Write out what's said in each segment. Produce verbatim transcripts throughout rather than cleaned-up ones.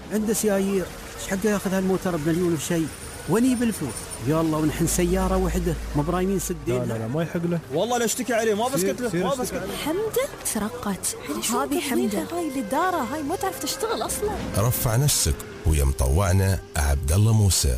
عنده سيايير، ايش حقه ياخذ هالموتر بمليون وشيء؟ وني بالفلوس يلا، ونحن سيارة وحدة ما برايمين سدين. لا لا لا ما يحق له والله لا اشتكي عليه، ما بسكت له ما بسكت له. حمدة سرقت، هذه حمدة هاي الإدارة هاي ما تعرف تشتغل أصلا. رفع نفسك ويا مطوعنا عبد الله موسى.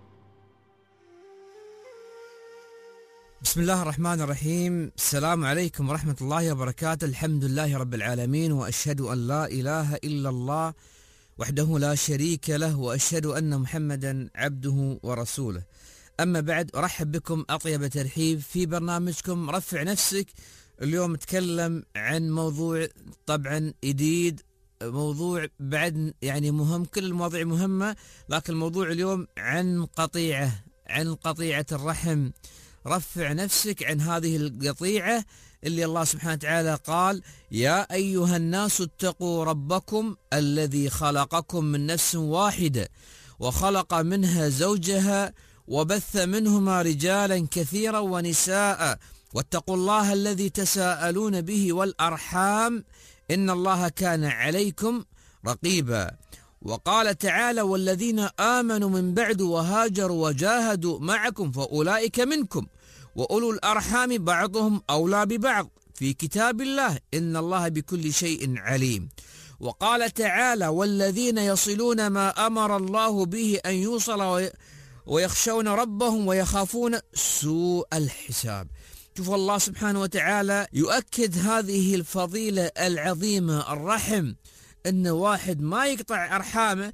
بسم الله الرحمن الرحيم. السلام عليكم ورحمة الله وبركاته. الحمد لله رب العالمين، وأشهد أن لا إله إلا الله وحده لا شريك له، وأشهد أن محمدا عبده ورسوله. أما بعد، أرحب بكم أطيب ترحيب في برنامجكم رفع نفسك. اليوم نتكلم عن موضوع طبعا جديد، موضوع بعد يعني مهم، كل المواضيع مهمة، لكن الموضوع اليوم عن قطيعة، عن قطيعة الرحم. رفع نفسك عن هذه القطيعة اللي الله سبحانه وتعالى قال: يا أيها الناس اتقوا ربكم الذي خلقكم من نفس واحدة وخلق منها زوجها وبث منهما رجالا كثيرا ونساء واتقوا الله الذي تساءلون به والأرحام إن الله كان عليكم رقيبا. وقال تعالى: والذين آمنوا من بعد وهاجروا وجاهدوا معكم فأولئك منكم وأولو الأرحام بعضهم أولى ببعض في كتاب الله إن الله بكل شيء عليم. وقال تعالى: والذين يصلون ما أمر الله به أن يوصل ويخشون ربهم ويخافون سوء الحساب. شوف الله سبحانه وتعالى يؤكد هذه الفضيلة العظيمة، الرحم، أن واحد ما يقطع أرحامه،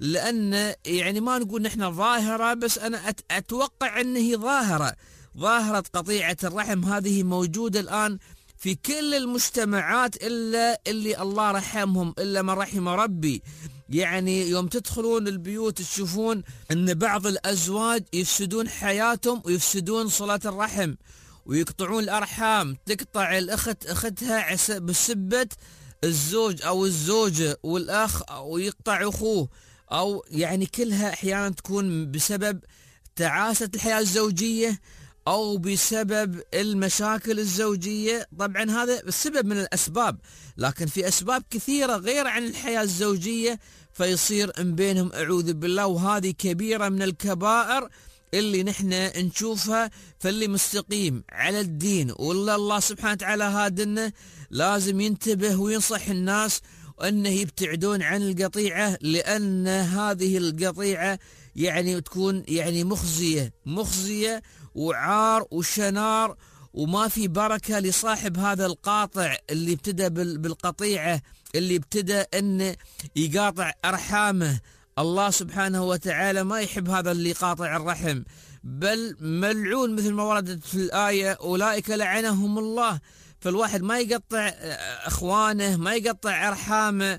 لأن يعني ما نقول نحن ظاهرة، بس أنا أتوقع أنه ظاهرة ظاهرة قطيعة الرحم. هذه موجودة الآن في كل المجتمعات إلا اللي الله رحمهم، إلا من رحم ربي. يعني يوم تدخلون البيوت تشوفون أن بعض الأزواج يفسدون حياتهم ويفسدون صلة الرحم ويقطعون الأرحام. تقطع الأخت أختها بسبة الزوج أو الزوجة، والأخ ويقطع أخوه، أو يعني كلها أحيانا تكون بسبب تعاسة الحياة الزوجية أو بسبب المشاكل الزوجية. طبعا هذا السبب من الأسباب، لكن في أسباب كثيرة غير عن الحياة الزوجية فيصير من بينهم أعوذ بالله. وهذه كبيرة من الكبائر اللي نحن نشوفها. فاللي مستقيم على الدين والله الله سبحانه وتعالى هادنا لازم ينتبه وينصح الناس أنه يبتعدون عن القطيعة، لأن هذه القطيعة يعني تكون يعني مخزية مخزية وعار وشنار، وما في بركة لصاحب هذا القاطع اللي ابتدى بالقطيعة، اللي ابتدى أن يقاطع أرحامه. الله سبحانه وتعالى ما يحب هذا اللي قاطع الرحم، بل ملعون مثل ما وردت في الآية: أولئك لعنهم الله. فالواحد ما يقطع أخوانه، ما يقطع أرحامه،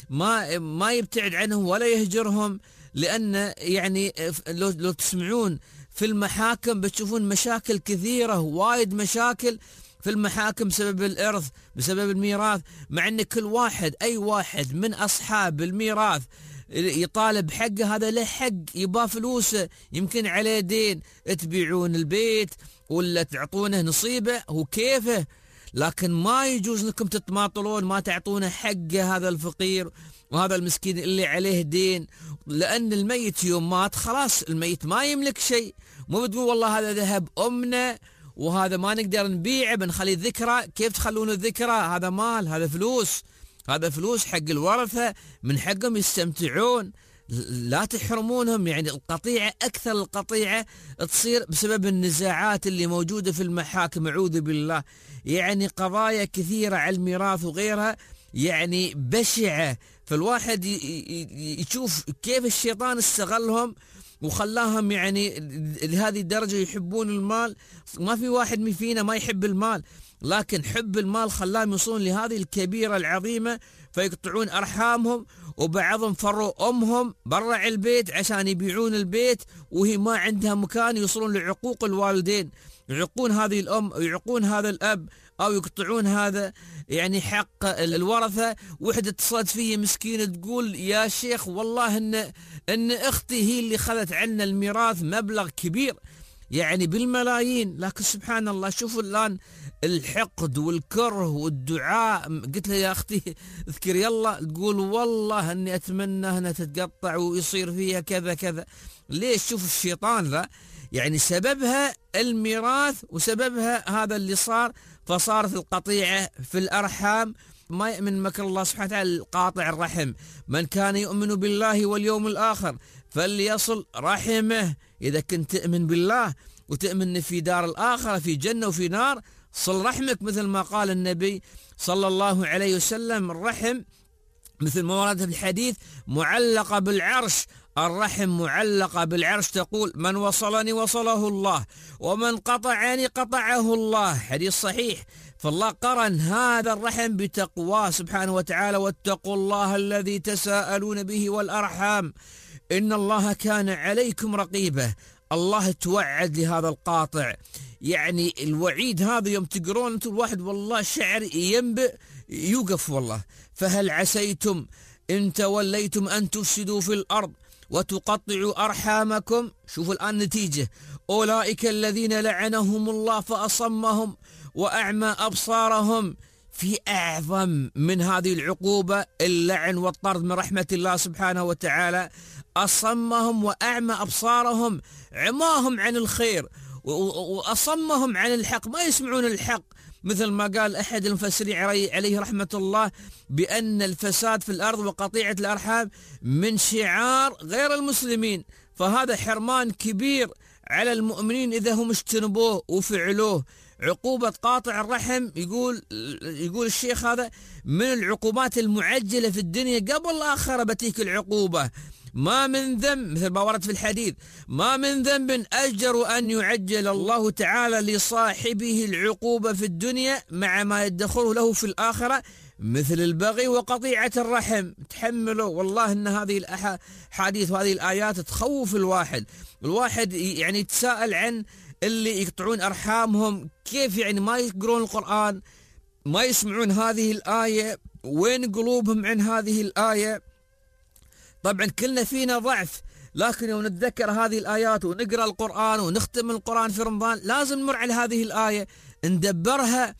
ما ما يبتعد عنهم ولا يهجرهم، لأن يعني لو, لو تسمعون في المحاكم بتشوفون مشاكل كثيرة، وايد مشاكل في المحاكم بسبب الإرث، بسبب الميراث، مع أن كل واحد أي واحد من أصحاب الميراث يطالب حقه، هذا له حق، يبا فلوسه، يمكن عليه دين، تبيعون البيت ولا تعطونه نصيبه وكيفه، لكن ما يجوز انكم تتماطلون ما تعطونه حقه هذا الفقير وهذا المسكين اللي عليه دين. لأن الميت يوم مات خلاص الميت ما يملك شيء. مو بتقول والله هذا ذهب أمنا وهذا ما نقدر نبيعه بنخليه ذكرى. كيف تخلونه ذكرى؟ هذا مال، هذا فلوس، هذا فلوس حق الورثة، من حقهم يستمتعون، لا تحرمونهم. يعني القطيعة، أكثر القطيعة تصير بسبب النزاعات اللي موجودة في المحاكم أعوذ بالله. يعني قضايا كثيرة على الميراث وغيرها يعني بشعة. فالواحد يشوف كيف الشيطان استغلهم وخلاهم يعني لهذه الدرجة يحبون المال. ما في واحد فينا ما يحب المال، لكن حب المال خلاهم يوصلون لهذه الكبيرة العظيمة فيقطعون أرحامهم. وبعضهم فروا أمهم برع البيت عشان يبيعون البيت وهي ما عندها مكان، يوصلون لعقوق الوالدين، يعقون هذه الأم ويعقون هذا الأب، أو يقطعون هذا يعني حق الورثة. وحدة اتصلت فيه مسكينة تقول: يا شيخ والله إن إن أختي هي اللي خذت عنا الميراث مبلغ كبير، يعني بالملايين. لكن سبحان الله شوفوا الآن الحقد والكره والدعاء. قلت له يا أختي اذكر يلا، تقول والله أني أتمنى أنها تتقطع ويصير فيها كذا كذا. ليش؟ شوف الشيطان ذا يعني سببها الميراث وسببها هذا اللي صار، فصارت القطيعة في الأرحام. ما يؤمن مكر الله سبحانه وتعالى قاطع الرحم. من كان يؤمن بالله واليوم الآخر فليصل رحمه. إذا كنت تؤمن بالله وتؤمن في دار الآخرة في جنة وفي نار، صل رحمك مثل ما قال النبي صلى الله عليه وسلم. الرحم مثل ما ورد في الحديث معلقة بالعرش، الرحم معلقة بالعرش، تقول من وصلني وصله الله ومن قطعني قطعه الله، حديث صحيح. فالله قرن هذا الرحم بتقواه سبحانه وتعالى، واتقوا الله الذي تساءلون به والأرحام إن الله كان عليكم رقيبا. الله توعد لهذا القاطع، يعني الوعيد هذا يوم تقرون انتم الواحد والله شعر ينبئ يوقف والله. فهل عسيتم إن توليتم أن تفسدوا في الأرض وتقطعوا أرحامكم. شوفوا الآن نتيجة، أولئك الذين لعنهم الله فأصمهم وأعمى أبصارهم. في أعظم من هذه العقوبة اللعن والطرد من رحمة الله سبحانه وتعالى. أصمهم وأعمى أبصارهم، عماهم عن الخير وأصمهم عن الحق، ما يسمعون الحق. مثل ما قال أحد المفسرين عليه رحمة الله بأن الفساد في الأرض وقطيعة الأرحام من شعار غير المسلمين. فهذا حرمان كبير على المؤمنين إذا هم اجتنبوه وفعلوه. عقوبة قاطع الرحم يقول يقول الشيخ هذا من العقوبات المعجلة في الدنيا قبل الآخرة بتيك العقوبة. ما من ذنب مثل ما ورد في الحديث، ما من ذنب أجدر أن يعجل الله تعالى لصاحبه العقوبة في الدنيا مع ما يدخره له في الآخرة مثل البغي وقطيعة الرحم. تحملوا والله أن هذه الأحاديث وهذه الآيات تخوف الواحد. الواحد يعني يتساءل عن اللي يقطعون أرحامهم، كيف يعني ما يقرون القرآن، ما يسمعون هذه الآية، وين قلوبهم عن هذه الآية. طبعا كلنا فينا ضعف، لكن يوم نتذكر هذه الآيات ونقرأ القرآن ونختم القرآن في رمضان لازم نمر على هذه الآية ندبرها.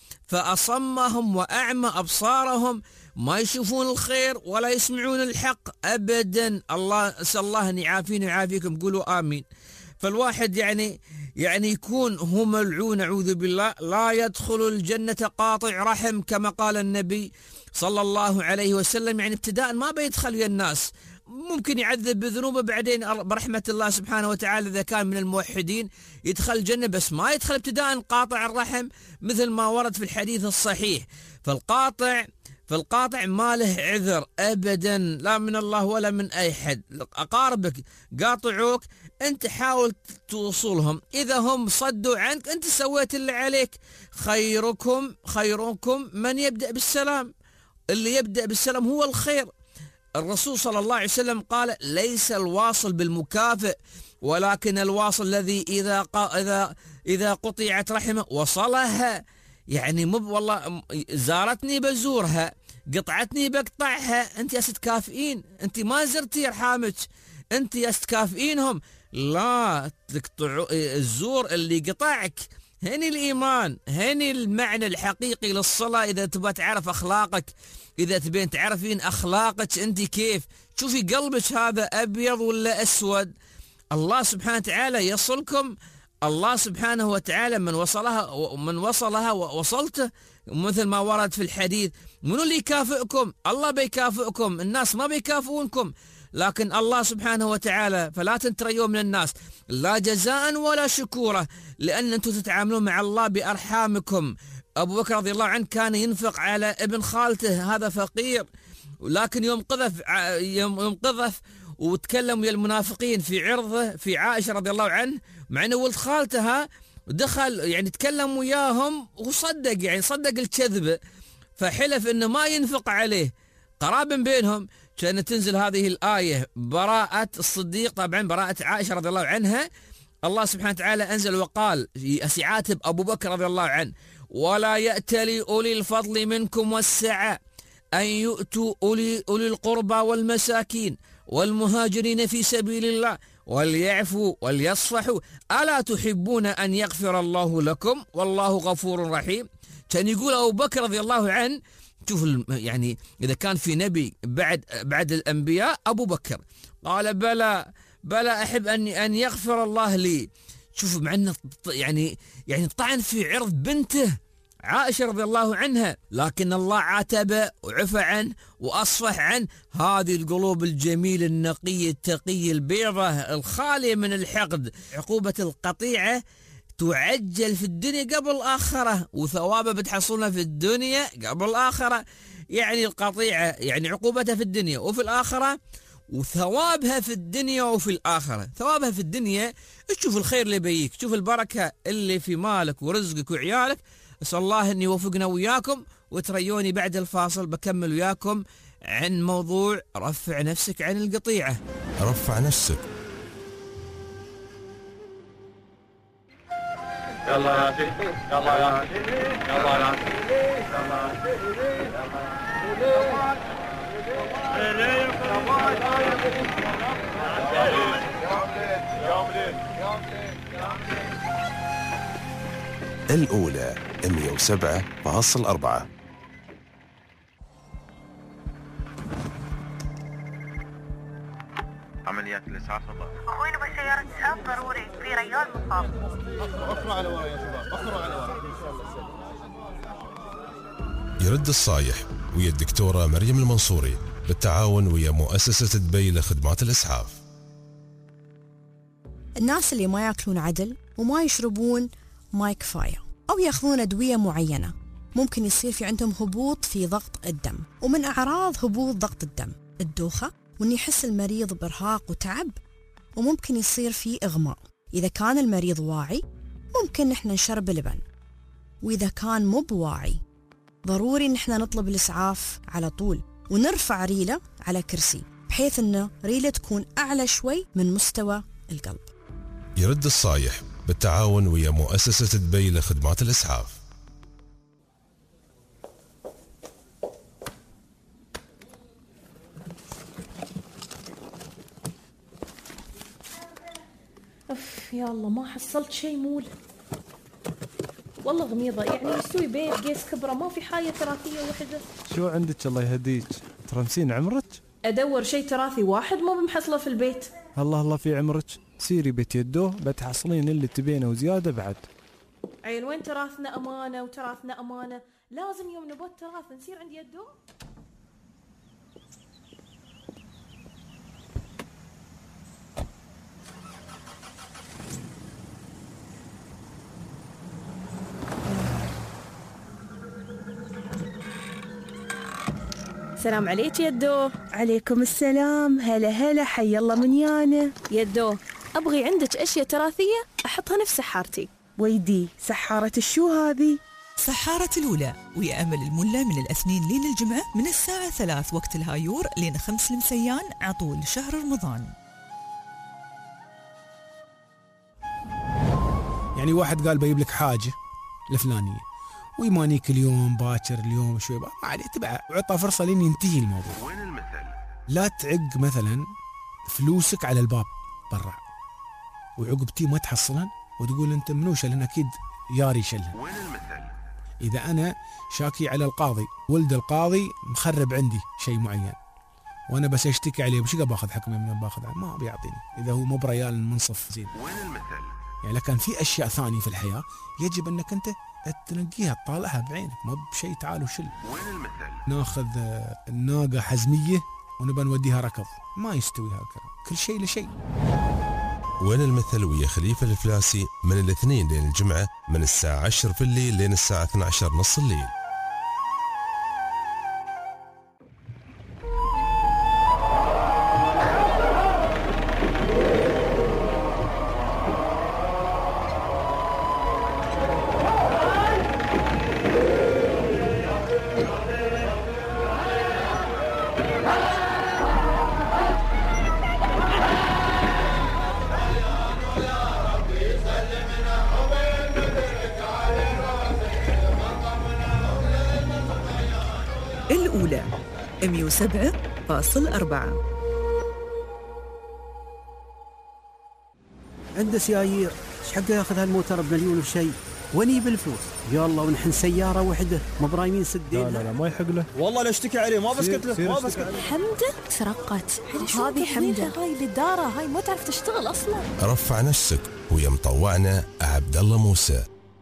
فأصمهم وأعمى أبصارهم، ما يشوفون الخير ولا يسمعون الحق أبدا. الله أسأل الله أن يعافينا ويعافيكم، قولوا آمين. فالواحد يعني يعني يكون هو ملعون أعوذ بالله، لا يدخل الجنة قاطع رحم كما قال النبي صلى الله عليه وسلم. يعني ابتداء ما بيدخل يا الناس، ممكن يعذب بذنوبه بعدين برحمة الله سبحانه وتعالى إذا كان من الموحدين يدخل الجنة، بس ما يدخل ابتداء قاطع الرحم مثل ما ورد في الحديث الصحيح. فالقاطع فالقاطع ما له عذر أبدا، لا من الله ولا من أي حد. أقاربك قاطعوك أنت حاول توصلهم، إذا هم صدوا عنك أنت سويت اللي عليك. خيركم خيركم من يبدأ بالسلام، اللي يبدأ بالسلام هو الخير. الرسول صلى الله عليه وسلم قال ليس الواصل بالمكافئ ولكن الواصل الذي إذا ق... إذا إذا قطعت رحمه وصلها. يعني مو والله زارتني بزورها، قطعتني بقطعها. أنت يا تكافئين، أنت ما زرتي أرحامك، أنت يا تكافئينهم. لا تقطع الزور اللي قطعك. هني الإيمان، هني المعنى الحقيقي للصلاة. إذا تبغى تعرف أخلاقك، إذا تبين تعرفين أخلاقك أنت كيف، شوفي قلبك هذا أبيض ولا أسود. الله سبحانه وتعالى يصلكم. الله سبحانه وتعالى من وصلها من وصلها ووصلته مثل ما ورد في الحديث. منو اللي يكافئكم؟ الله بيكافئكم، الناس ما بيكافئونكم، لكن الله سبحانه وتعالى. فلا تنتريوا من الناس لا جزاء ولا شكورا، لأن أنتم تتعاملون مع الله بأرحامكم. أبو بكر رضي الله عنه كان ينفق على ابن خالته، هذا فقير، ولكن يوم قذف يوم قذف وتكلم ويا المنافقين في عرضه في عائشة رضي الله عنه، مع انه ولد خالتها، دخل يعني تكلم وياهم وصدق، يعني صدق الكذبة، فحلف انه ما ينفق عليه. قرابة بينهم كانت تنزل هذه الآية براءة الصديق، طبعا براءة عائشة رضي الله عنها. الله سبحانه وتعالى أنزل وقال يعاتب أبو بكر رضي الله عنه: ولا يأتلي أولي الفضل منكم والسعة أن يؤتوا أولي, أولي القربى والمساكين والمهاجرين في سبيل الله وليعفوا وليصفحوا ألا تحبون أن يغفر الله لكم والله غفور رحيم. كان يقول أبو بكر رضي الله عنه، شوف يعني إذا كان في نبي بعد بعد الأنبياء أبو بكر، قال بلى بلى أحب أن أن يغفر الله لي. شوف مع أنه يعني يعني طعن في عرض بنته عائشة رضي الله عنها، لكن الله عاتبه وعفى عنه وأصفح عنه. هذه القلوب الجميلة النقية التقية البيضة الخالية من الحقد. عقوبة القطيعة تعجل في الدنيا قبل الآخرة، وثوابها بتحصلها في الدنيا قبل الآخرة. يعني القطيعة يعني عقوبتها في الدنيا وفي الآخرة، وثوابها في الدنيا وفي الآخرة. ثوابها في الدنيا تشوف الخير اللي بيك، تشوف البركة اللي في مالك ورزقك وعيالك. أسأل الله أن يوفقنا وياكم، وتريوني بعد الفاصل بكمل وياكم عن موضوع رفع نفسك عن القطيعة. رفع نفسك. يلا يا سيدي، يلا يا سيدي، يلا يا سيدي، الأولى مئة وسبعة فاصل أربعة. عمليات الإسعاف الله. أخوي نبغى سيارة إسعاف ضروري في ريال مصاب. أخروا على ورا يا شباب، أخروا على ورا. يرد الصايح ويا الدكتورة مريم المنصوري بالتعاون ويا مؤسسة دبي لخدمات الإسعاف. الناس اللي ما ياكلون عدل وما يشربون ماء كفاية أو ياخذون أدوية معينة، ممكن يصير في عندهم هبوط في ضغط الدم. ومن أعراض هبوط ضغط الدم الدوخة، وأن يحس المريض بإرهاق وتعب، وممكن يصير فيه إغماء. إذا كان المريض واعي ممكن نحن نشرب لبن، وإذا كان مو بواعي ضروري نحن نطلب الإسعاف على طول، ونرفع ريلة على كرسي بحيث أن ريلة تكون أعلى شوي من مستوى القلب. يرد الصايح بالتعاون ويا مؤسسة دبي لخدمات الإسعاف. أف يا الله ما حصلت شيء مول، والله غميضة. يعني نسوي بيت قيس كبرى ما في حاجة تراثية وحدة. شو عندك الله يهديك؟ ترمسين عمرك؟ أدور شيء تراثي واحد مو بمحصله في البيت. الله الله في عمرك، سيري بيت يدوه بتحصلين اللي تبينه وزيادة بعد. عين وين تراثنا أمانة وتراثنا أمانة، لازم يوم نبات تراث نصير عند يدوه. السلام عليك يدو. عليكم السلام. هلا هلا، حي الله من يانا. يدو أبغي عندك أشياء تراثية أحطها في سحارتي. ويدي سحارة الشو هذه؟ سحارة الأولى ويا أمل الملا من الاثنين لين الجمعة من الساعة ثلاث وقت الهايور لين خمس المسيان عطول شهر رمضان. يعني واحد قال بيجيب لك حاجة الفلانية ويمانيك اليوم باكر اليوم شوي ما عليه تبعه وعطى فرصة لين ينتهي الموضوع. وين المثل؟ لا تعق مثلا فلوسك على الباب برا وعقبتي ما تحصلن وتقول انت منو شلن، اكيد ياري شلن. وين المثل؟ اذا انا شاكي على القاضي، ولد القاضي مخرب عندي شيء معين وانا بس اشتكي عليه بش باخذ حكمه من باخذ ما بيعطيني اذا هو مو بريال المنصف زين. وين المثل؟ يعني لكن في اشياء ثانيه في الحياه يجب انك انت تنقيها تطالعها بعينك، ما بشيء تعال وشل. وين المثل؟ ناخذ الناقه حزميه ونبى نوديها ركض، ما يستوي هكذا، كل شيء لشيء. وين المثل ويا خليفة الفلاسي من الاثنين لين الجمعة من الساعة عشر في الليل لين الساعة اثني عشر نص الليل. الأولى مئة وسبعة فاصل أربعة. عنده سيايير، ايش حقه ياخذ هالموتر بمليون وشيء؟ وني بالفلوس يلا، ونحن سيارة واحدة ما برايمين سدين. لا لا لا ما يحق له، والله لا اشتكي عليه، ما بسكت له، ما بسكت. حمدة ترقت، هذه حمدة هاي الإدارة هاي ما تعرف تشتغل أصلا. رفع نفسك ويا مطوعنا عبد الله موسى.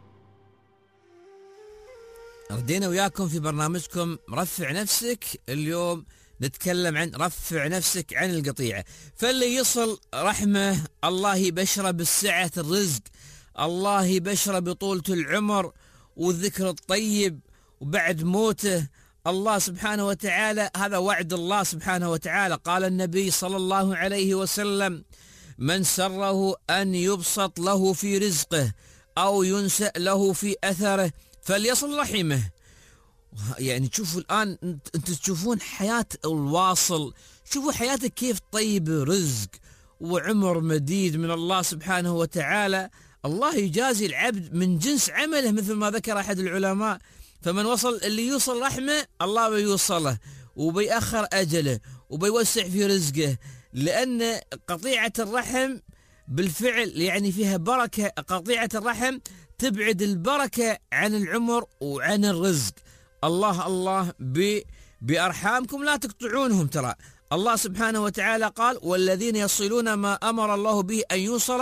ردينا وياكم في برنامجكم رفع نفسك. اليوم نتكلم عن رفع نفسك عن القطيعة. فاللي يصل رحمه الله يبشره بالسعة الرزق، الله يبشره بطولة العمر والذكر الطيب، وبعد موته الله سبحانه وتعالى، هذا وعد الله سبحانه وتعالى. قال النبي صلى الله عليه وسلم: من سره أن يبسط له في رزقه أو ينسأ له في أثره فليصل رحمه. يعني تشوفوا الآن أنتم تشوفون حياة الواصل، شوفوا حياتك كيف طيبة، رزق وعمر مديد من الله سبحانه وتعالى. الله يجازي العبد من جنس عمله مثل ما ذكر أحد العلماء. فمن وصل اللي يوصل رحمه الله بيوصله وبيأخر أجله وبيوسع في رزقه، لأن قطيعة الرحم بالفعل يعني فيها بركة. قطيعة الرحم تبعد البركة عن العمر وعن الرزق. الله الله بأرحامكم لا تقطعونهم. ترى الله سبحانه وتعالى قال: والذين يصلون ما أمر الله به أن يوصل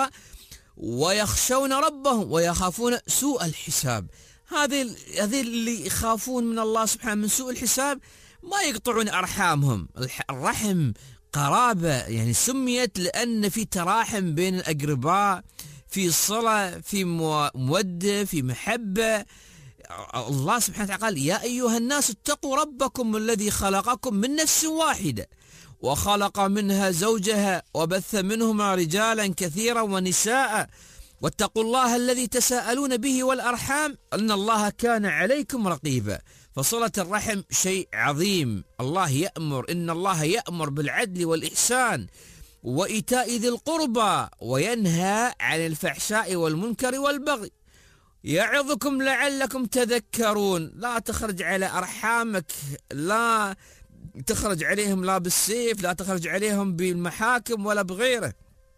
ويخشون ربهم ويخافون سوء الحساب. هذه هذه اللي يخافون من الله سبحانه من سوء الحساب ما يقطعون أرحامهم. الرحم قرابة، يعني سميت لأن في تراحم بين الأقرباء، في صلة، في مودة، في محبة. الله سبحانه وتعالى قال: يا أيها الناس اتقوا ربكم الذي خلقكم من نفس واحدة وخلق منها زوجها وبث منهما رجالا كثيرا ونساء واتقوا الله الذي تساءلون به والأرحام أن الله كان عليكم رقيبا. فصلة الرحم شيء عظيم. الله يأمر إن الله يأمر بالعدل والإحسان وإيتاء ذي القربى وينهى عن الفحشاء والمنكر والبغي يعظكم لعلكم تذكرون. لا تخرج على أرحامك، لا تخرج عليهم لا بالسيف، لا تخرج عليهم بالمحاكم ولا بغيره.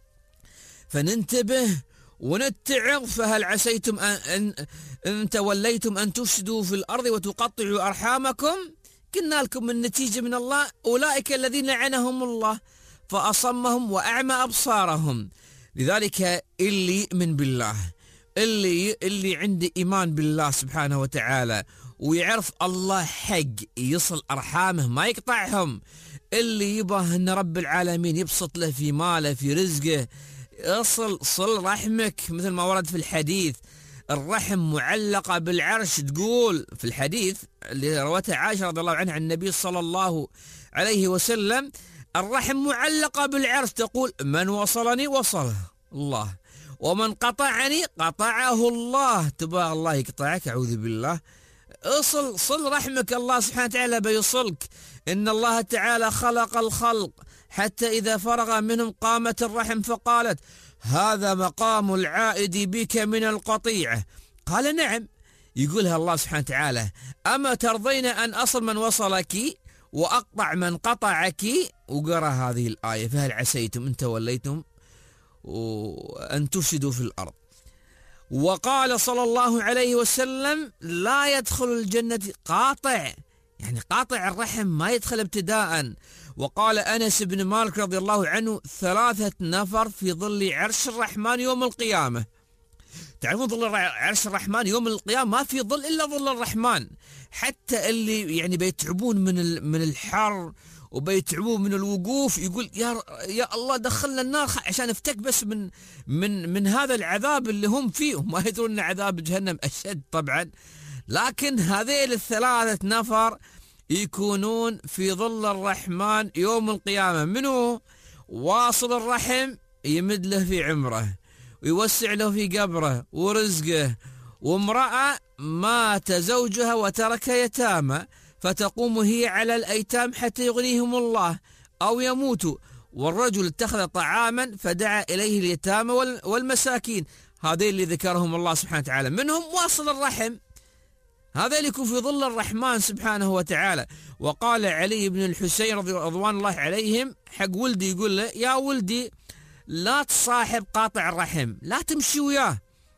فننتبه ونتعظ. فهل عسيتم أن, أن, أن توليتم أن تفسدوا في الأرض وتقطعوا أرحامكم؟ قلنا لكم النتيجة من الله: أولئك الذين لعنهم الله فأصمهم وأعمى أبصارهم. لذلك اللي يؤمن بالله، اللي اللي عنده إيمان بالله سبحانه وتعالى ويعرف الله حق، يصل أرحامه ما يقطعهم. اللي يبغى أن رب العالمين يبسط له في ماله في رزقه، اصل صل رحمك مثل ما ورد في الحديث. الرحم معلقة بالعرش. تقول في الحديث اللي روته عائشة رضي الله عنها عن النبي صلى الله عليه وسلم: الرحم معلقة بالعرش، تقول: من وصلني وصله الله ومن قطعني قطعه الله. تبغى الله يقطعك؟ أعوذ بالله. اصل صل رحمك، الله سبحانه وتعالى بيصلك. إن الله تعالى خلق الخلق حتى إذا فرغ منهم قامت الرحم فقالت: هذا مقام العائد بك من القطيعة. قال: نعم. يقولها الله سبحانه وتعالى: أما ترضين أن أصل من وصلك وأقطع من قطعك؟ وقرأ هذه الآية: فهل عسيتم إن توليتم أن تفسدوا في الأرض. وقال صلى الله عليه وسلم: لا يدخل الجنة قاطع، يعني قاطع الرحم ما يدخل ابتداء. وقال أنس بن مالك رضي الله عنه: ثلاثة نفر في ظل عرش الرحمن يوم القيامة. تعرفون ظل عرش الرحمن يوم القيامة ما في ظل إلا ظل الرحمن. حتى اللي يعني بيتعبون من من الحر وبيتعبون من الوقوف يقول: يا يا الله دخلنا النار عشان افتك بس من من من هذا العذاب اللي هم فيه. ما يدرون ان عذاب جهنم اشد طبعا. لكن هذيل الثلاثة نفر يكونون في ظل الرحمن يوم القيامة. منو؟ واصل الرحم يمد له في عمره ويوسع له في قبره ورزقه، وامرأة مات زوجها وترك يتامى فتقوم هي على الأيتام حتى يغنيهم الله أو يموتوا، والرجل اتخذ طعاما فدعا إليه اليتامى والمساكين. هذين اللي ذكرهم الله سبحانه وتعالى. منهم واصل الرحم، هذا اللي يكون في ظل الرحمن سبحانه وتعالى. وقال علي بن الحسين رضوان الله عليهم حق ولدي، يقول له: يا ولدي لا تصاحب قاطع الرحم، لا تمشي وياه.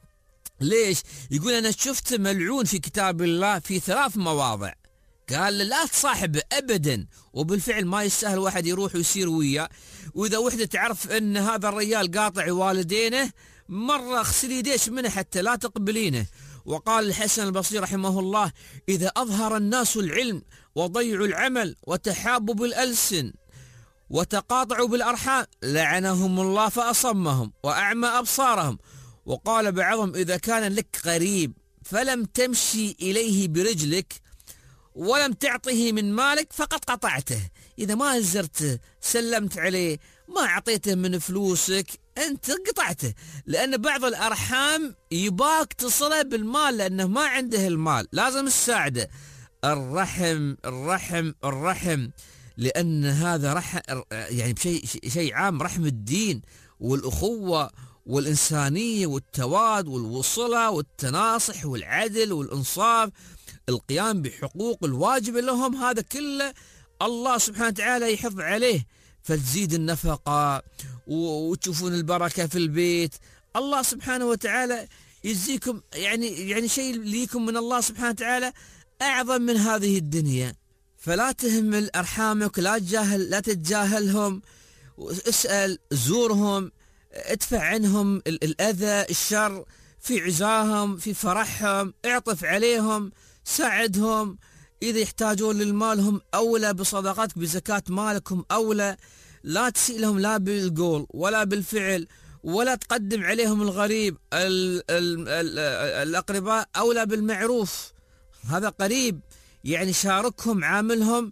ليش؟ يقول أنا شفت ملعون في كتاب الله في ثلاث مواضع، قال لا تصاحبه أبدا، وبالفعل ما يستاهل واحد يروح ويصير وياه. وإذا وحدة تعرف أن هذا الرجال قاطع والدينه مرة اغسلي يديش منه حتى لا تقبلينه. وقال الحسن البصري رحمه الله: إذا أظهر الناس العلم وضيعوا العمل وتحابوا بالألسن وتقاطعوا بالأرحام لعنهم الله فأصمهم وأعمى أبصارهم. وقال بعضهم: إذا كان لك قريب فلم تمشي إليه برجلك ولم تعطه من مالك فقد قطعته. إذا ما زرته سلمت عليه ما أعطيته من فلوسك أنت قطعته، لأن بعض الأرحام يباك تصله بالمال لأنه ما عنده المال، لازم تساعده. الرحم الرحم الرحم لأن هذا رحم يعني بشيء شيء عام، رحم الدين والأخوة والإنسانية والتواد والوصلة والتناصح والعدل والإنصاف، القيام بحقوق الواجب لهم، هذا كله الله سبحانه وتعالى يحفظ عليه. فتزيد النفقة وتشوفون البركة في البيت، الله سبحانه وتعالى يجزيكم يعني يعني شيء ليكم من الله سبحانه وتعالى أعظم من هذه الدنيا. فلا تهمل أرحامك، لا تجاهل لا تتجاهلهم، اسأل، زورهم، ادفع عنهم الأذى الشر في عزاهم في فرحهم، اعطف عليهم، ساعدهم. إذا يحتاجون للمال هم أولى بصدقاتك، بزكاة مالكم أولى. لا تسيء لهم لا بالقول ولا بالفعل، ولا تقدم عليهم الغريب. ال ال ال الأقرباء أولى بالمعروف، هذا قريب يعني شاركهم، عاملهم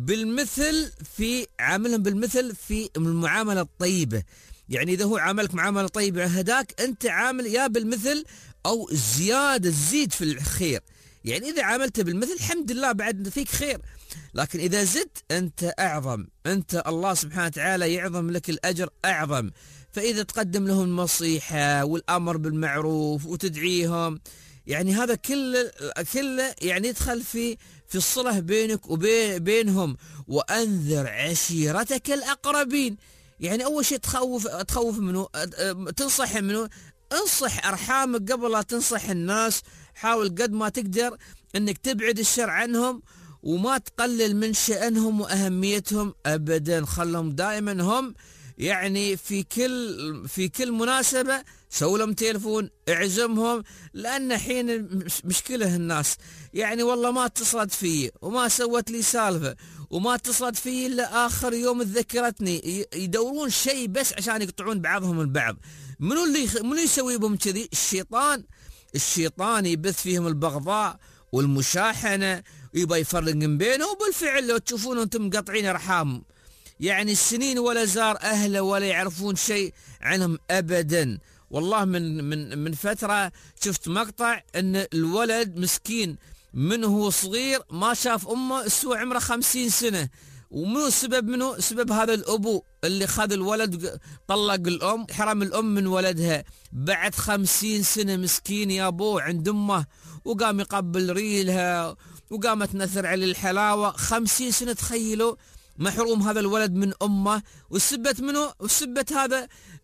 بالمثل في عاملهم بالمثل في المعاملة الطيبة. يعني إذا هو عاملك معاملة طيبة هداك، أنت عامل يا بالمثل أو زيادة زيد في الخير. يعني إذا عاملته بالمثل الحمد لله بعد فيك خير، لكن إذا زدت أنت أعظم، أنت الله سبحانه وتعالى يعظم لك الأجر أعظم. فإذا تقدم لهم النصيحة والأمر بالمعروف وتدعيهم، يعني هذا كله كله يعني يدخل في في الصلة بينك وبينهم. وأنذر عشيرتك الأقربين، يعني أول شيء تخوف تخوف منه، تنصح منه، انصح أرحامك قبل لا تنصح الناس. حاول قد ما تقدر أنك تبعد الشر عنهم وما تقلل من شأنهم وأهميتهم أبدا. خلهم دائما هم يعني في كل في كل مناسبة سووا لهم تليفون، اعزمهم، لأن حين مشكلة الناس يعني والله ما اتصلت فيه وما سوت لي سالفة وما اتصلت فيه إلا آخر يوم ذكرتني، يدورون شيء بس عشان يقطعون بعضهم البعض. منو اللي منو يسوي بهم كذي؟ الشيطان. الشيطان يبث فيهم البغضاء والمشاحنة، يبغى يفرق من بينه. وبالفعل لو تشوفون أنتم مقطعين أرحام يعني السنين ولا زار أهله ولا يعرفون شيء عنهم أبدا. والله من من من فترة شفت مقطع أن الولد مسكين من هو صغير ما شاف أمه سوى عمره خمسين سنة. ومنو السبب؟ منو سبب؟ هذا الأبو اللي خذ الولد طلق الأم، حرم الأم من ولدها بعد خمسين سنة، مسكين يا أبوه عند أمه، وقام يقبل ريلها وقامت نثر على الحلاوة. خمسين سنة تخيلوا محروم هذا الولد من أمه. وسبت منه وسبت هذا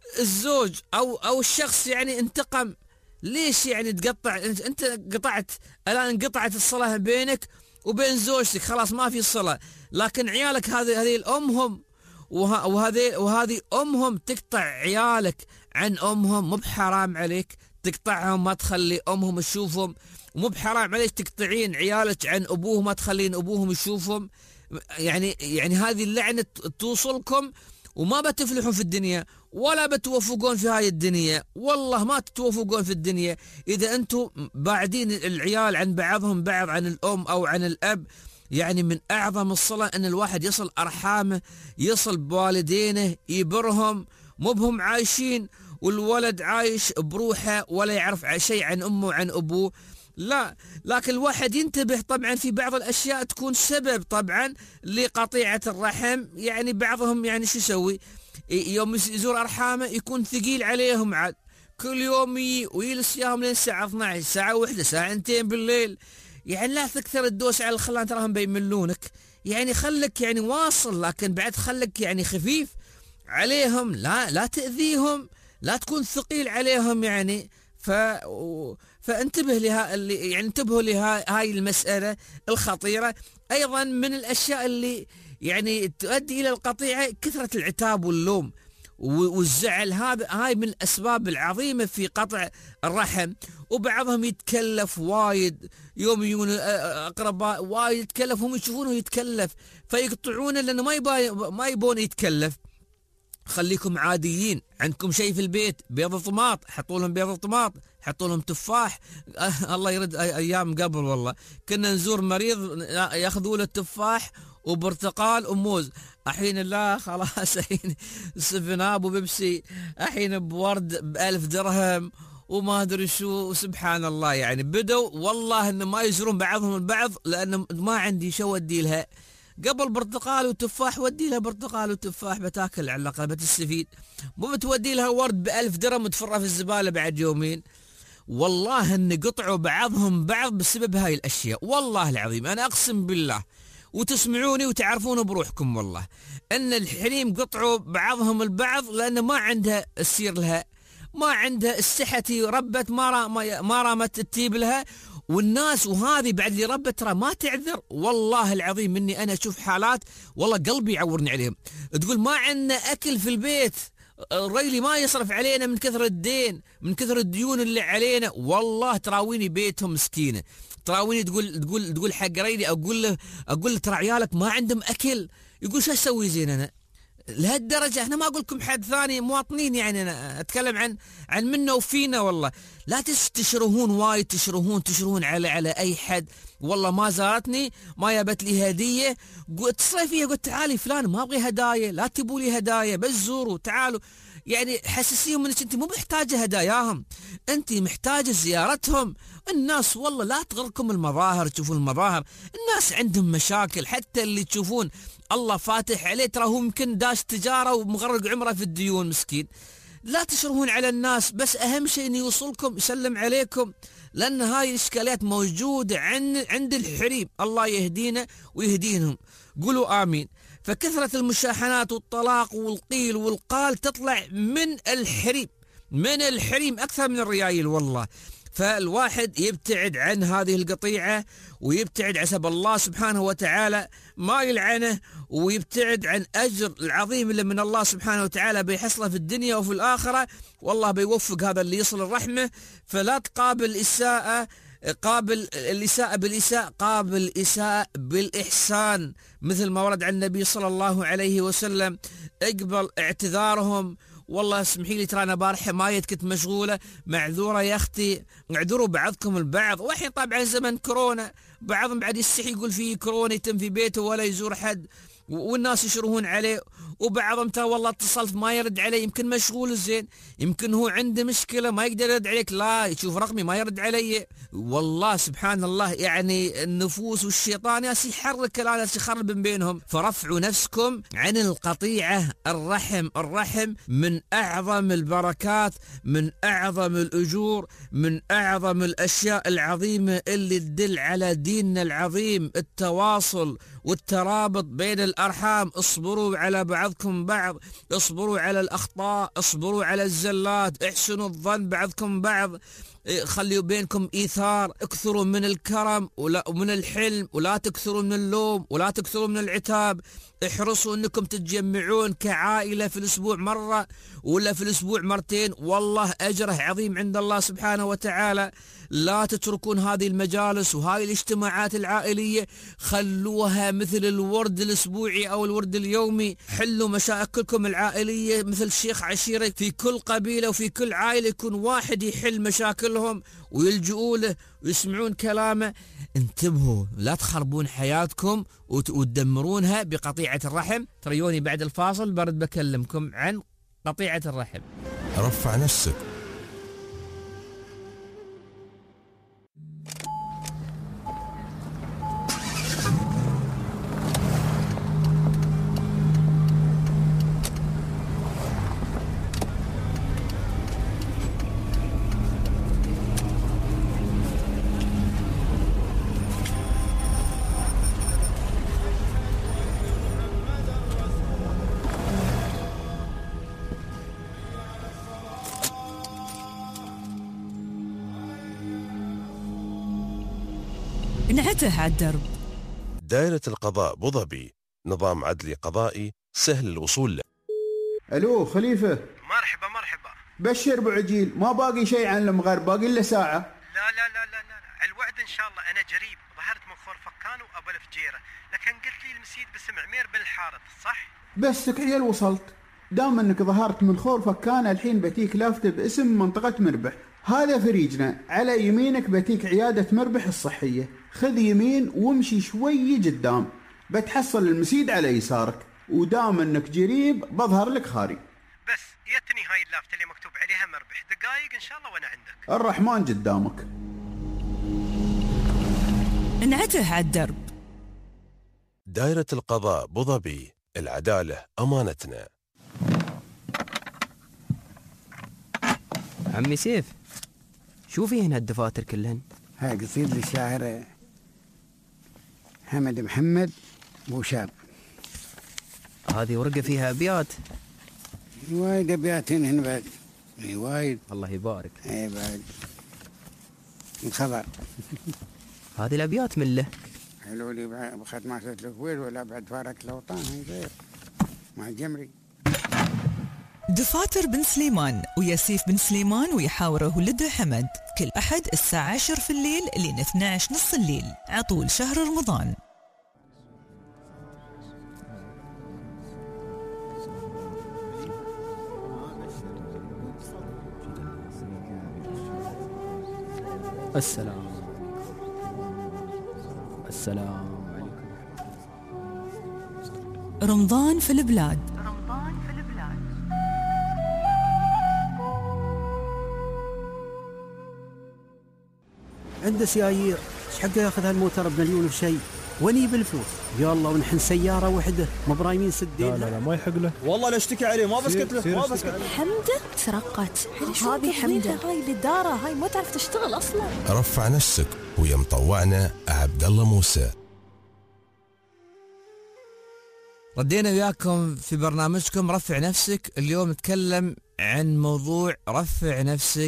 الزوج أو أو الشخص يعني انتقم. ليش يعني تقطع؟ أنت قطعت الآن، انقطعت الصلة بينك وبين زوجتك، خلاص ما في صلة. لكن عيالك هذه هذه الأمهم وهذه وهذه أمهم، تقطع عيالك عن أمهم مو بحرام عليك تقطعهم ما تخلي أمهم تشوفهم، ومو بحرام عليك تقطعين عيالك عن أبوهم ما تخلين أبوهم يشوفهم. يعني يعني هذه اللعنة توصلكم وما بتفلحون في الدنيا ولا بتوفقون في هاي الدنيا، والله ما تتوفقون في الدنيا إذا أنتم بعدين العيال عن بعضهم بعض، عن الأم أو عن الأب. يعني من أعظم الصلة أن الواحد يصل أرحامه، يصل بوالدينه، يبرهم، مو بهم عايشين والولد عايش بروحه ولا يعرف شيء عن أمه وعن أبوه، لا. لكن الواحد ينتبه طبعا في بعض الأشياء تكون سبب طبعا لقطيعة الرحم. يعني بعضهم يعني شو يسوي؟ يوم يزور أرحامه يكون ثقيل عليهم، عاد كل يوم ويجلس ياهم لين الساعة اثنتي عشرة، ساعة واحدة، ساعتين بالليل. يعني لا تكثر الدوس على الخلان تراهم بيملونك. يعني خلك يعني واصل، لكن بعد خلك يعني خفيف عليهم، لا لا تأذيهم، لا تكون ثقيل عليهم يعني. ف فانتبه لها اللي يعني انتبهوا لهاي المسألة الخطيرة. أيضا من الأشياء اللي يعني تؤدي إلى القطيعة كثرة العتاب واللوم والزعل. هذا هاي من الأسباب العظيمة في قطع الرحم. وبعضهم يتكلف وايد، يوم يجون أقرباء وايد يتكلف، هم يشوفونه يتكلف فيقطعونه لأنه ما يبا ما يبون يتكلف. خليكم عاديين، عندكم شيء في البيت، بيض طماط، حطوا لهم بيض طماط، حطوا لهم تفاح. أه الله يرد أيام قبل والله كنا نزور مريض ياخذوا له التفاح وبرتقال وموز. الحين لا خلاص، الحين سفناب وبيبسي، الحين بورد بألف درهم وما ادري شو. سبحان الله يعني بدوا والله ان ما يزورون بعضهم البعض لان ما عندي شو ودي لها. قبل برتقال وتفاح ودي لها برتقال وتفاح بتاكل على الاقل بتستفيد، مو بتودي لها ورد بألف درهم وتفرها في الزباله بعد يومين. والله ان قطعوا بعضهم بعض بسبب هاي الاشياء. والله العظيم انا اقسم بالله وتسمعوني وتعرفون بروحكم والله ان الحريم قطعوا بعضهم البعض لان ما عندها السير لها، ما عندها السحتي ربت ما ما رامت التيب لها. والناس وهذه بعد اللي ربت ترى ما تعذر. والله العظيم اني انا اشوف حالات والله قلبي يعورني عليهم، تقول ما عندنا اكل في البيت، الرجل ما يصرف علينا من كثر الدين، من كثر الديون اللي علينا. والله تراويني بيتهم مسكينه، تراويني تقول تقول تقول حق رجلي اقول له اقول له ترى عيالك ما عندهم اكل، يقول شو اسوي زين انا لهالدرجه. احنا ما اقول لكم حد ثاني مواطنين يعني، انا اتكلم عن عن منا وفينا. والله لا تشرهون وايد، تشرهون تشرهون على على اي حد. والله ما زارتني ما جابت لي هديه، اتصل فيها قلت تعالي فلان ما ابغي هدايا، لا تبوا لي هدايا بس زوروا تعالوا. يعني حسسيهم انك انت مو محتاجه هداياهم، انت محتاجه زيارتهم. الناس والله لا تغركم المظاهر، تشوفون المظاهر الناس عندهم مشاكل. حتى اللي تشوفون الله فاتح عليه ترى هو يمكن داش تجاره ومغرق عمره في الديون مسكين. لا تشرهون على الناس، بس اهم شيء انه يوصلكم يسلم عليكم، لان هاي الاشكاليات موجوده عند عند الحريم. الله يهدينا ويهدينهم، قولوا امين. فكثره المشاحنات والطلاق والقيل والقال تطلع من الحريم، من الحريم اكثر من الريايل والله. فالواحد يبتعد عن هذه القطيعة ويبتعد عسب الله سبحانه وتعالى ما يلعنه، ويبتعد عن أجر العظيم اللي من الله سبحانه وتعالى بيحصله في الدنيا وفي الآخرة. والله بيوفق هذا اللي يصل الرحمة. فلا تقابل الإساءة، قابل الإساءة بالإساءة، قابل الإساءة بالإحسان، مثل ما ورد عن النبي صلى الله عليه وسلم. اقبل اعتذارهم، والله اسمحي لي ترى انا بارحه ما كنت مشغوله، معذوره يا اختي، اعذروا بعضكم البعض. والحين طبعا زمن كورونا بعضهم بعد يستحي يقول فيه كورونا يتم في بيته ولا يزور حد، والناس يشرهون عليه. وبعضهم ترى والله اتصلت ما يرد علي، يمكن مشغول زين، يمكن هو عنده مشكله ما يقدر يرد عليك، لا يشوف رقمي ما يرد علي. والله سبحان الله يعني النفوس والشيطان ياس يحرك الان ياس يخرب من بينهم. فرفعوا نفسكم عن القطيعه. الرحم الرحم من اعظم البركات، من اعظم الاجور، من اعظم الاشياء العظيمه اللي تدل على ديننا العظيم، التواصل والترابط بين الأرحام. اصبروا على بعضكم بعض، اصبروا على الأخطاء، اصبروا على الزلات، احسنوا الظن بعضكم بعض، خليوا بينكم إيثار، اكثروا من الكرم ومن الحلم، ولا تكثروا من اللوم ولا تكثروا من العتاب. احرصوا انكم تتجمعون كعائلة في الاسبوع مرة ولا في الاسبوع مرتين، والله اجره عظيم عند الله سبحانه وتعالى. لا تتركون هذه المجالس وهذه الاجتماعات العائلية، خلوها مثل الورد الاسبوعي او الورد اليومي. حلوا مشاكلكم العائلية مثل شيخ عشيرة، في كل قبيلة وفي كل عائلة يكون واحد يحل مشاكلهم ويلجؤوا له ويسمعون كلامه. انتبهوا لا تخربون حياتكم وتدمرونها بقطيعة الرحم. تريوني بعد الفاصل برد بكلمكم عن قطيعة الرحم. رفع نفسك. انعته على الدرب. دائرة القضاء أبو ظبي، نظام عدلي قضائي سهل الوصول له. الو خليفه. مرحبا مرحبا. بشر ابو عجيل، ما باقي شيء عن المغار، باقي الا ساعه. لا لا لا لا لا على الوعد ان شاء الله. انا جريب ظهرت من خور فكان وابو الفجيره، لكن قلت لي المسيد باسم عمير بن الحارث صح؟ بسك عيال وصلت. دام انك ظهرت من خور فكان الحين بتيك لافته باسم منطقه مربح، هذا فريجنا. على يمينك بتيك عياده مربح الصحيه، خذ يمين وامشي شوي قدام بتحصل المسيد على يسارك، ودام انك جريب بظهر لك خاري. بس يتني هاي اللافته اللي مكتوب عليها مربح، دقايق ان شاء الله وانا عندك. الرحمن قدامك. انعته على الدرب. دائرة القضاء أبو ظبي، العدالة أمانتنا. عمي سيف، شوفي هنا الدفاتر كلهن. هاي قصيد للشاعر حمد محمد بوشاب. هذه ورقة فيها أبيات. وايد أبيات هنا بعد. اي وايد. الله يبارك. اي بعد. الخضر. هذه الأبيات من له. حلو لي بخد مع سيد الكويت ولا بعد فارق الأوطان هاي غير. مع الجمري. دفاتر بن سليمان وياسيف بن سليمان ويحاوره ولده حمد، كل أحد الساعة عشر في الليل لين اثني عشر نص الليل عطول شهر رمضان. السلام السلام عليكم. رمضان في البلاد. رمضان في البلاد. عنده سيايير، ايش حقه ياخذ هالموتر بمليون وشيء؟ وني بالفلوس يلا ونحن سياره واحده مو برايمين سدين. لا لا لا ما يحق له. والله لا اشتكي عليه، ما بسكت له ما بسكت له. حمده ترقت. هذه حمده هاي الاداره هاي ما تعرف تشتغل اصلا. رفع نفسك ويا مطوعنا عبد الله موسى. ردينا وياكم في برنامجكم رفع نفسك. اليوم نتكلم عن موضوع رفع نفسك،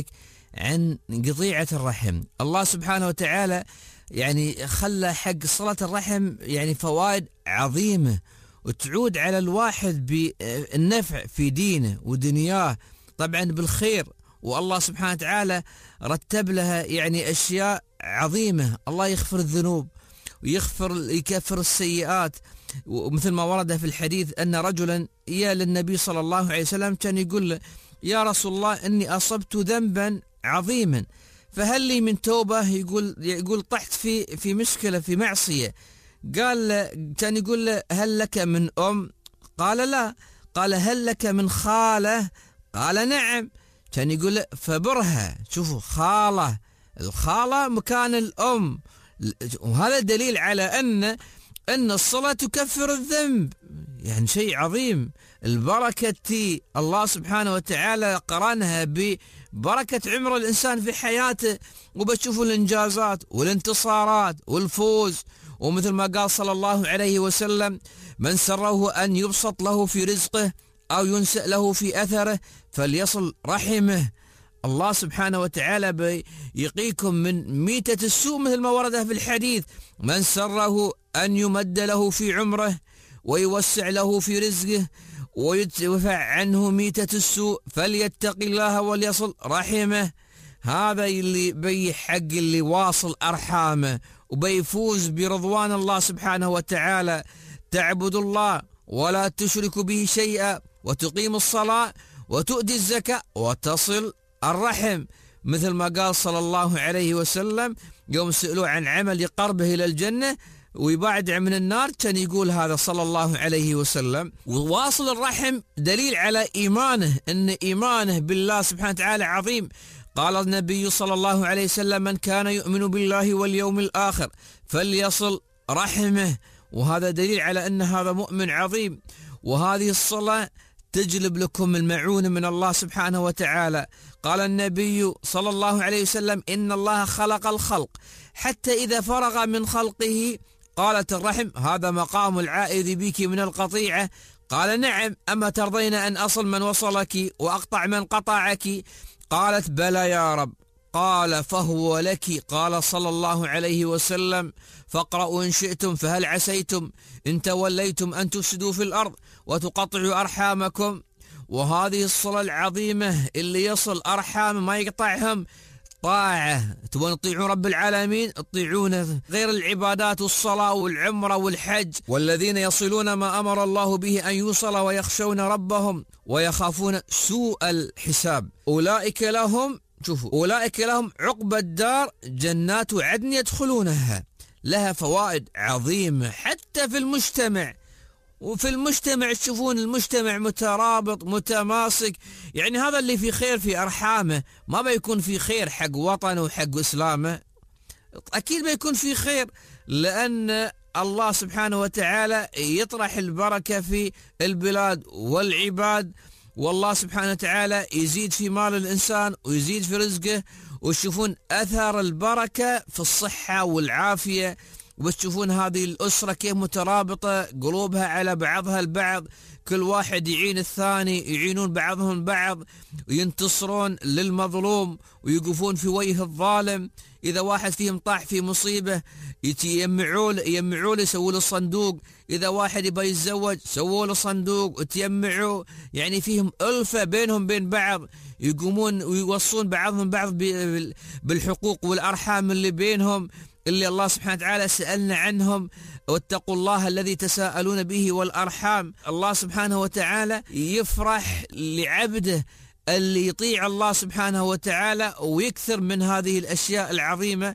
عن قطيعة الرحم. الله سبحانه وتعالى يعني خلى حق صلة الرحم يعني فوائد عظيمة وتعود على الواحد بالنفع في دينه ودنياه، طبعا بالخير. والله سبحانه وتعالى رتب لها يعني أشياء عظيمة. الله يغفر الذنوب ويغفر يكفر السيئات، ومثل ما ورد في الحديث أن رجلا يا للنبي صلى الله عليه وسلم كان يقول له يا رسول الله إني أصبت ذنبا عظيما فهل لي من توبة؟ يقول يقول طحت في في مشكلة في معصية. قال كان يقول له هل لك من أم؟ قال لا. قال هل لك من خالة؟ قال نعم. كان يقول له فبرها. شوفوا خالة، الخالة مكان الأم، وهذا دليل على أن أن الصلاة تكفر الذنب، يعني شيء عظيم. البركة تي الله سبحانه وتعالى قرنها ببركة عمر الإنسان في حياته، وبتشوفوا الإنجازات والانتصارات والفوز. ومثل ما قال صلى الله عليه وسلم من سره أن يبسط له في رزقه أو ينسأ له في أثره فليصل رحمه. الله سبحانه وتعالى بيقيكم من ميتة السوء مثل ما ورد في الحديث من سره أن يمد له في عمره ويوسع له في رزقه ويدفع عنه ميتة السوء فليتق الله وليصل رحمه. هذا اللي بي حق اللي واصل أرحامه وبيفوز برضوان الله سبحانه وتعالى. تعبد الله ولا تشرك به شيئا وتقيم الصلاة وتؤدي الزكاة وتصل الرحم، مثل ما قال صلى الله عليه وسلم يوم سئلوا عن عمل قربه إلى الجنة ويبعد من النار كان يقول هذا صلى الله عليه وسلم. وواصل الرحم دليل على إيمانه، أن إيمانه بالله سبحانه وتعالى عظيم. قال النبي صلى الله عليه وسلم من كان يؤمن بالله واليوم الآخر فليصل رحمه، وهذا دليل على أن هذا مؤمن عظيم. وهذه الصلاة تجلب لكم المعونة من الله سبحانه وتعالى. قال النبي صلى الله عليه وسلم إن الله خلق الخلق حتى إذا فرغ من خلقه قالت الرحم هذا مقام العائذ بك من القطيعة. قال نعم أما ترضين أن أصل من وصلك وأقطع من قطعك؟ قالت بلى يا رب. قال فهو لك. قال صلى الله عليه وسلم فاقرأوا إن شئتم فهل عسيتم إن توليتم أن تفسدوا في الأرض وتقطعوا أرحامكم. وهذه الصلة العظيمة اللي يصل أرحام ما يقطعهم طاعة. تبون تطيعون رب العالمين اطيعونه. غير العبادات والصلاة والعمرة والحج. والذين يصلون ما أمر الله به أن يوصل ويخشون ربهم ويخافون سوء الحساب أولئك لهم شوفوا أولئك لهم عقبى الدار جنات عدن يدخلونها. لها فوائد عظيمة حتى في المجتمع. وفي المجتمع تشوفون المجتمع مترابط متماسك. يعني هذا اللي في خير في أرحامه ما بيكون في خير حق وطنه وحق إسلامه. أكيد بيكون في خير لأن الله سبحانه وتعالى يطرح البركة في البلاد والعباد. والله سبحانه وتعالى يزيد في مال الإنسان ويزيد في رزقه. وتشوفون أثر البركة في الصحة والعافية. وتشوفون هذه الأسرة كيف مترابطة قلوبها على بعضها البعض. كل واحد يعين الثاني يعينون بعضهم البعض وينتصرون للمظلوم ويقفون في وجه الظالم. إذا واحد فيهم طاح في مصيبة يتيمعوا له يجمعوا له يسووا له صندوق. إذا واحد يبغى يتزوج سووا له صندوق وتيمعوا. يعني فيهم ألفة بينهم بين بعض يقومون ويوصون بعضهم بعض بالحقوق والأرحام اللي بينهم اللي الله سبحانه وتعالى سألنا عنهم. واتقوا الله الذي تساءلون به والأرحام. الله سبحانه وتعالى يفرح لعبده اللي يطيع الله سبحانه وتعالى ويكثر من هذه الأشياء العظيمة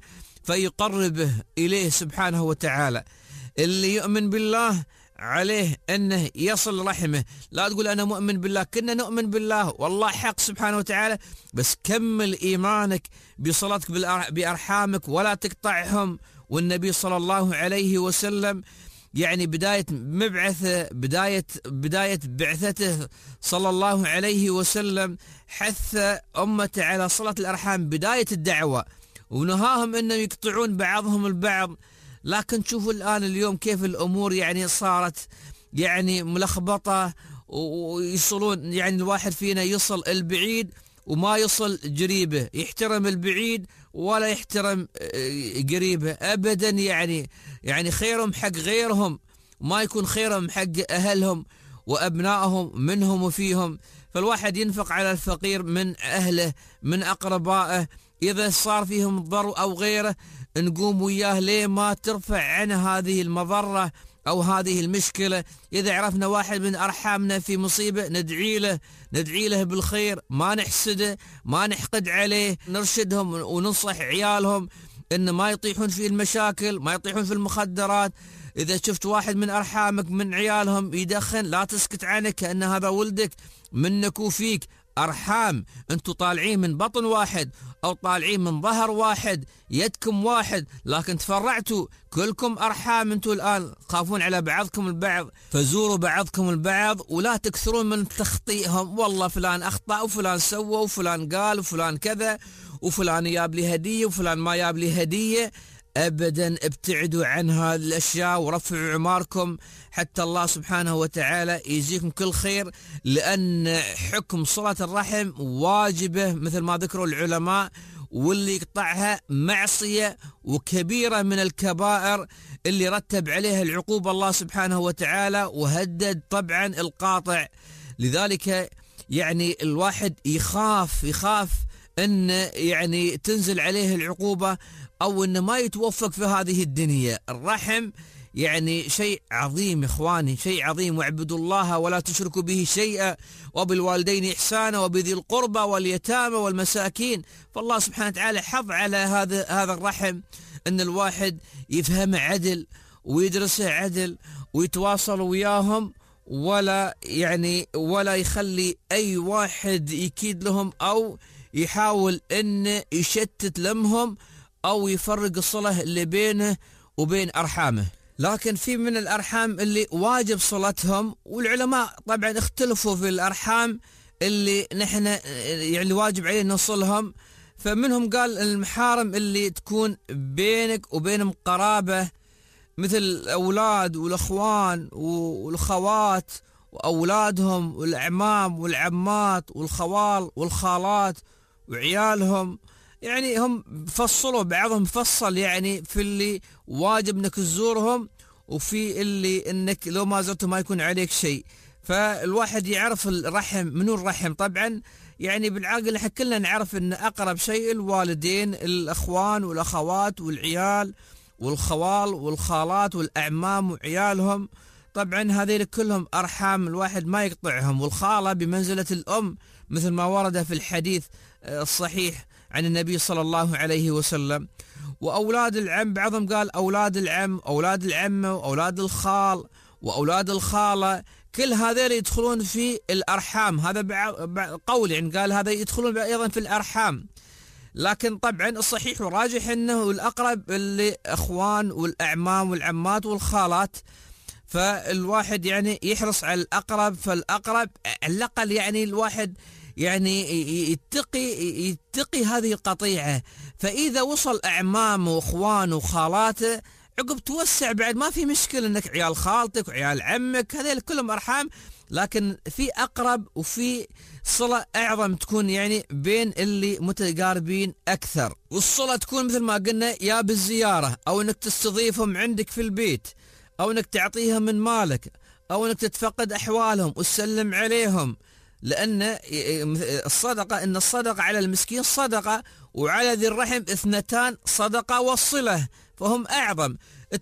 فيقربه إليه سبحانه وتعالى. اللي يؤمن بالله عليه أنه يصل رحمه. لا تقول أنا مؤمن بالله. كنا نؤمن بالله والله حق سبحانه وتعالى بس كمل إيمانك بصلتك بأرحامك ولا تقطعهم. والنبي صلى الله عليه وسلم يعني بداية مبعثه بداية بداية بعثته صلى الله عليه وسلم حث أمته على صلة الأرحام بداية الدعوة ونهاهم أنهم يقطعون بعضهم البعض. لكن شوفوا الآن اليوم كيف الأمور يعني صارت يعني ملخبطة ويصلون يعني الواحد فينا يصل البعيد وما يصل قريبه. يحترم البعيد ولا يحترم قريبه أبدا. يعني يعني خيرهم حق غيرهم وما يكون خيرهم حق أهلهم وأبنائهم منهم وفيهم. فالواحد ينفق على الفقير من أهله من أقربائه. إذا صار فيهم ضر أو غيره نقوم وياه ليه ما ترفع عنه هذه المضرة أو هذه المشكلة. إذا عرفنا واحد من أرحامنا في مصيبة ندعي له ندعي له بالخير ما نحسده ما نحقد عليه. نرشدهم وننصح عيالهم إن ما يطيحون في المشاكل ما يطيحون في المخدرات. إذا شفت واحد من أرحامك من عيالهم يدخن لا تسكت عنه كأن هذا ولدك منك وفيك. أرحام أنتوا طالعين من بطن واحد أو طالعين من ظهر واحد يدكم واحد لكن تفرعتوا كلكم أرحام. أنتوا الآن خافون على بعضكم البعض فزوروا بعضكم البعض ولا تكثرون من تخطيئهم. والله فلان أخطأ وفلان سوى وفلان قال وفلان كذا وفلان ياب لي هدية وفلان ما ياب لي هدية. أبدا ابتعدوا عن هذه الأشياء ورفعوا عماركم حتى الله سبحانه وتعالى يجزيكم كل خير. لأن حكم صلة الرحم واجبة مثل ما ذكروا العلماء واللي يقطعها معصية وكبيرة من الكبائر اللي رتب عليها العقوبة الله سبحانه وتعالى وهدد طبعا القاطع. لذلك يعني الواحد يخاف يخاف أن يعني تنزل عليه العقوبة أو أنه ما يتوفق في هذه الدنيا. الرحم يعني شيء عظيم إخواني شيء عظيم. واعبدوا الله ولا تشركوا به شيئا وبالوالدين إحسانا وبذي القربى واليتامى والمساكين. فالله سبحانه وتعالى حظ على هذا هذا الرحم أن الواحد يفهم عدل ويدرسه عدل ويتواصل وياهم ولا يعني ولا يخلي أي واحد يكيد لهم أو يحاول أن يشتت لمهم أو يفرق الصلة اللي بينه وبين أرحامه. لكن في من الأرحام اللي واجب صلتهم والعلماء طبعا اختلفوا في الأرحام اللي نحن يعني واجب علينا نصلهم. فمنهم قال المحارم اللي تكون بينك وبينهم قرابة مثل الأولاد والأخوان والخوات وأولادهم والأعمام والعمات والخوال والخالات وعيالهم. يعني هم فصلوا بعضهم فصل يعني في اللي واجب انك تزورهم، وفي اللي انك لو ما زرته ما يكون عليك شيء. فالواحد يعرف الرحم منو الرحم. طبعا يعني بالعاقل احنا كلنا نعرف ان اقرب شيء الوالدين، الاخوان والاخوات والعيال والخوال والخالات والاعمام وعيالهم. طبعا هذيل كلهم ارحام الواحد ما يقطعهم. والخاله بمنزله الام مثل ما ورد في الحديث الصحيح عن النبي صلى الله عليه وسلم. واولاد العم بعضهم قال اولاد العم، اولاد العمه، واولاد الخال، واولاد الخاله، كل هذول يدخلون في الارحام. هذا قول يعني قال هذا يدخلون ايضا في الارحام. لكن طبعا الصحيح والراجح انه الاقرب اللي اخوان والاعمام والعمات والخالات. فالواحد يعني يحرص على الاقرب فالاقرب، على الاقل يعني الواحد يعني يتقي يتقي هذه القطيعه. فاذا وصل اعمامه واخوانه وخالاته عقب توسع بعد ما في مشكله انك عيال خالتك وعيال عمك هذول كلهم ارحام، لكن في اقرب وفي صله اعظم تكون يعني بين اللي متقاربين اكثر. والصله تكون مثل ما قلنا يا بالزياره، او انك تستضيفهم عندك في البيت، او انك تعطيهم من مالك، او انك تتفقد احوالهم وتسلم عليهم. لان الصدقه ان الصدقه على المسكين صدقه، وعلى ذي الرحم اثنتان صدقه والصله، فهم اعظم.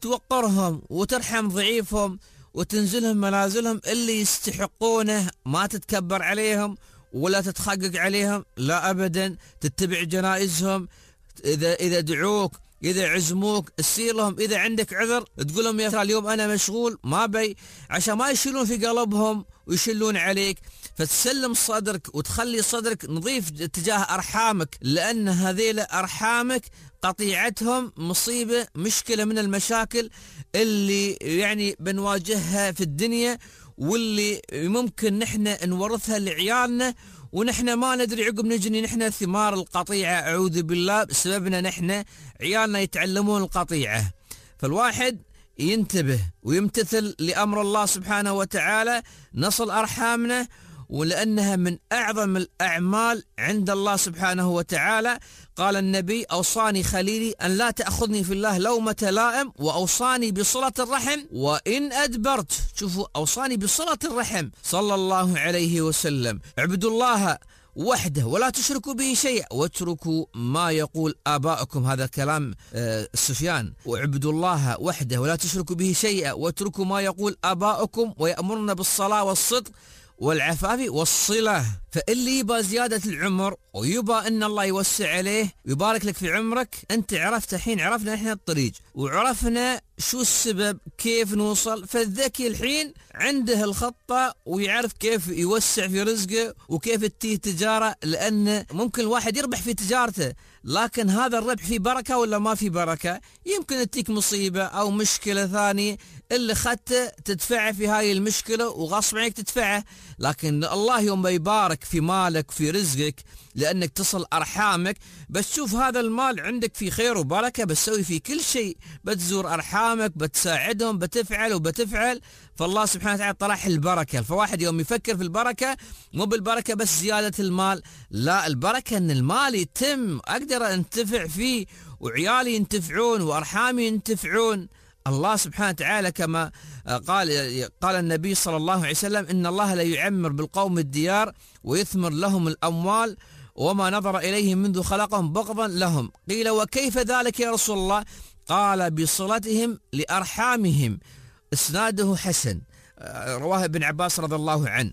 توقرهم وترحم ضعيفهم وتنزلهم منازلهم اللي يستحقونه، ما تتكبر عليهم ولا تتخقق عليهم، لا ابدا. تتبع جنائزهم، اذا اذا دعوك إذا عزموك تسير لهم، إذا عندك عذر تقول لهم يا ترى اليوم أنا مشغول ما بي، عشان ما يشيلون في قلبهم ويشلون عليك. فتسلم صدرك وتخلي صدرك نظيف تجاه أرحامك، لأن هذيل أرحامك قطيعتهم مصيبة، مشكلة من المشاكل اللي يعني بنواجهها في الدنيا، واللي ممكن نحن نورثها لعيالنا ونحن ما ندري. عقب نجني نحن ثمار القطيعة، أعوذ بالله، بسببنا نحن عيالنا يتعلمون القطيعة. فالواحد ينتبه ويمتثل لأمر الله سبحانه وتعالى، نصل أرحامنا، ولأنها من أعظم الأعمال عند الله سبحانه وتعالى. قال النبي أوصاني خليلي أن لا تأخذني في الله لومة لائم، وأوصاني بصلة الرحم وإن أدبرت. شوفوا، أوصاني بصلة الرحم صلى الله عليه وسلم. اعبدوا الله وحده ولا تشركوا به شيئا واتركوا ما يقول آباؤكم. هذا كلام آه سفيان. واعبدوا الله وحده ولا تشركوا به شيئا واتركوا ما يقول آباؤكم ويأمرنا بالصلاة والصدق والعفاف والصلة. فاللي يبى زيادة العمر ويبى ان الله يوسع عليه ويبارك لك في عمرك، انت عرفت الحين، عرفنا احنا الطريق وعرفنا شو السبب كيف نوصل. فالذكي الحين عنده الخطة ويعرف كيف يوسع في رزقه وكيف تتيه تجارة، لان ممكن الواحد يربح في تجارته لكن هذا الربح فيه بركة ولا ما فيه بركة؟ يمكن تجيك مصيبة او مشكلة ثانية اللي خدته تدفعه في هاي المشكلة وغصب عنك تدفعه. لكن الله يوم يبارك في مالك في رزقك لأنك تصل أرحامك، بتشوف هذا المال عندك في خير وبركة، بتسوي في كل شيء، بتزور أرحامك، بتساعدهم، بتفعل وبتفعل. فالله سبحانه وتعالى طرح البركة. فواحد يوم يفكر في البركة، مو بالبركة بس زيادة المال، لا، البركة أن المال يتم أقدر أنتفع فيه وعيالي ينتفعون وأرحامي ينتفعون. الله سبحانه وتعالى كما قال قال النبي صلى الله عليه وسلم إن الله لا يعمر بالقوم الديار ويثمر لهم الأموال وما نظر إليهم منذ خلقهم بغضا لهم. قيل وكيف ذلك يا رسول الله؟ قال بصلتهم لأرحامهم. إسناده حسن، رواه ابن عباس رضي الله عنه.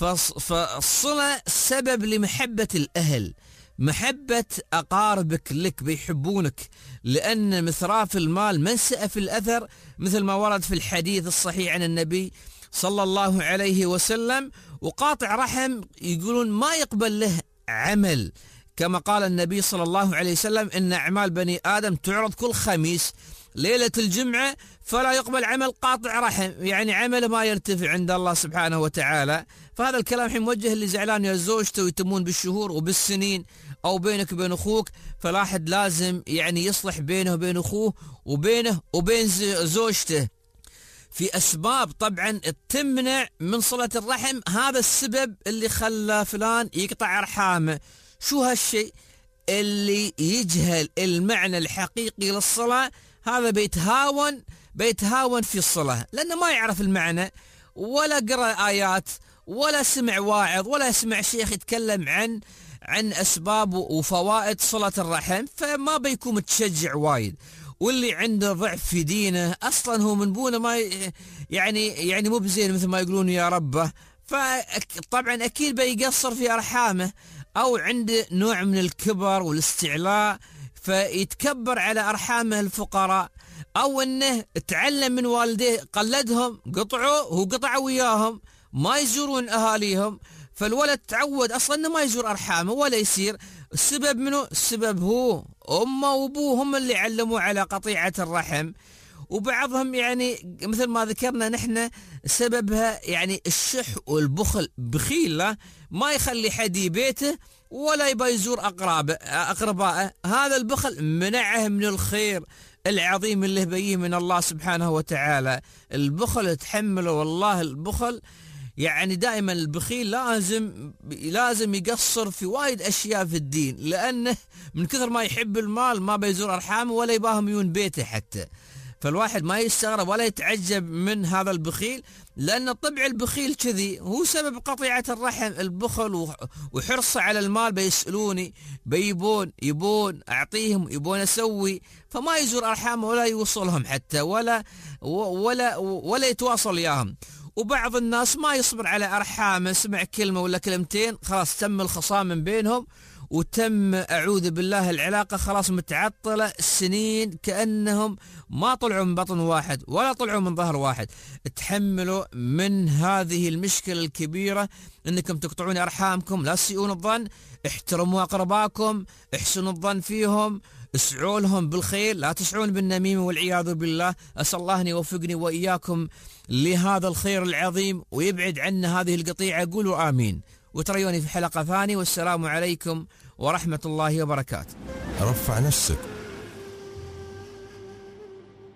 فالصلة سبب لمحبة الأهل، محبة أقاربك لك بيحبونك، لأن مثراف المال منسأ في الأثر مثل ما ورد في الحديث الصحيح عن النبي صلى الله عليه وسلم. وقاطع رحم يقولون ما يقبل له عمل، كما قال النبي صلى الله عليه وسلم إن أعمال بني آدم تعرض كل خميس ليلة الجمعة فلا يقبل عمل قاطع رحم، يعني عمل ما يرتفع عند الله سبحانه وتعالى. فهذا الكلام الحين موجه اللي زعلان يا زوجته ويتمون بالشهور وبالسنين أو بينك وبين أخوك. فلاحد لازم يعني يصلح بينه وبين أخوه وبينه وبين زوجته. في أسباب طبعا تمنع من صلة الرحم، هذا السبب اللي خلى فلان يقطع أرحامه. شو هالشيء؟ اللي يجهل المعنى الحقيقي للصلاة هذا بيتهاون بيتهاون في الصلاة، لأنه ما يعرف المعنى ولا قرأ آيات ولا سمع واعظ ولا سمع شيخ يتكلم عن عن أسباب وفوائد صلة الرحم، فما بيكون متشجع وايد. واللي عنده ضعف في دينه أصلا هو من بونه ما يعني يعني مو بزين مثل ما يقولون يا ربه، فطبعا أكيد بيقصر في أرحامه، أو عنده نوع من الكبر والاستعلاء فيتكبر على أرحامه الفقراء، أو أنه تعلم من والديه قلدهم قطعوا هو قطع وياهم ما يزورون أهاليهم، فالولد تعود أصلا أنه ما يزور أرحامه ولا يسير. السبب منه؟ السبب هو أمه وأبوه هم اللي علموا على قطيعة الرحم. وبعضهم يعني مثل ما ذكرنا نحن سببها يعني الشح والبخل، بخيل ما يخلي حد بيته ولا يبى يزور أقرابه أقربائه. هذا البخل منعه من الخير العظيم اللي بيه من الله سبحانه وتعالى. البخل تحمله، والله البخل يعني دائما البخيل لازم لازم يقصر في وايد أشياء في الدين، لأنه من كثر ما يحب المال ما بيزور أرحامه ولا يباهم يون بيته حتى. فالواحد ما يستغرب ولا يتعجب من هذا البخيل، لأن طبع البخيل كذي هو سبب قطيعة الرحم. البخل وحرصه على المال، بيسألوني بيبون يبون أعطيهم يبون أسوي، فما يزور أرحامه ولا يوصلهم حتى ولا ولا ولا يتواصل وياهم. وبعض الناس ما يصبر على أرحامه، سمع كلمة ولا كلمتين خلاص تم الخصام من بينهم وتم أعوذ بالله العلاقة خلاص متعطلة سنين، كأنهم ما طلعوا من بطن واحد ولا طلعوا من ظهر واحد. تحملوا من هذه المشكلة الكبيرة أنكم تقطعون أرحامكم، لا تسيئون الظن، احترموا أقرباكم، احسنوا الظن فيهم، اسعوا لهم بالخير، لا تسعون بالنميمة والعياذ بالله. أسأل الله أن يوفقني وإياكم لهذا الخير العظيم ويبعد عنا هذه القطيعة. قولوا آمين، وتريوني في حلقة ثانية، والسلام عليكم ورحمة الله وبركاته. رفع نفسك